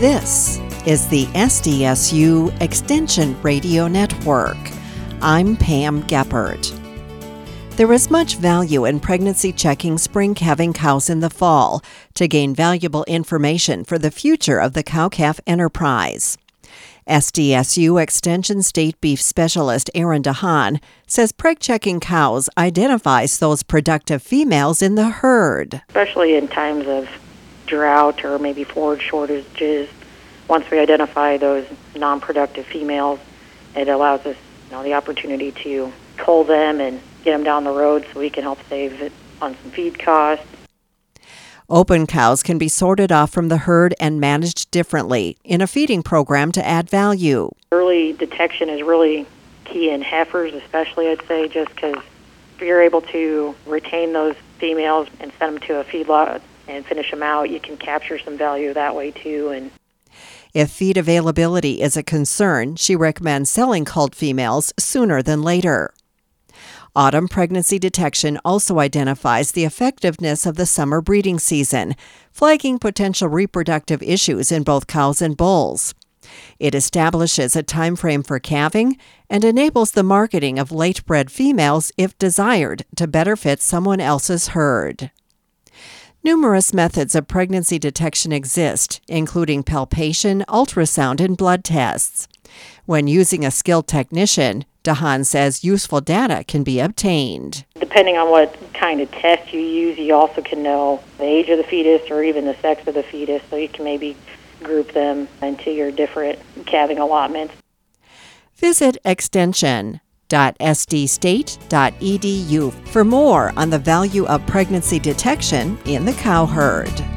This is the SDSU Extension Radio Network. I'm Pam Geppert. There is much value in pregnancy checking spring calving cows in the fall to gain valuable information for the future of the cow-calf enterprise. SDSU Extension State Beef Specialist Aaron DeHaan says preg-checking cows identifies those productive females in the herd. Especially in times of drought or maybe forage shortages, once we identify those non-productive females, it allows us the opportunity to cull them and get them down the road so we can help save it on some feed costs. Open cows can be sorted off from the herd and managed differently in a feeding program to add value. Early detection is really key in heifers, especially, I'd say, just because if you're able to retain those females and send them to a feedlot and finish them out, you can capture some value that way too. And if feed availability is a concern, she recommends selling culled females sooner than later. Autumn pregnancy detection also identifies the effectiveness of the summer breeding season, flagging potential reproductive issues in both cows and bulls. It establishes a time frame for calving and enables the marketing of late-bred females if desired to better fit someone else's herd. Numerous methods of pregnancy detection exist, including palpation, ultrasound, and blood tests. When using a skilled technician, DeHaan says useful data can be obtained. Depending on what kind of test you use, you also can know the age of the fetus or even the sex of the fetus, so you can maybe group them into your different calving allotments. Visit extension.sdstate.edu for more on the value of pregnancy detection in the cow herd.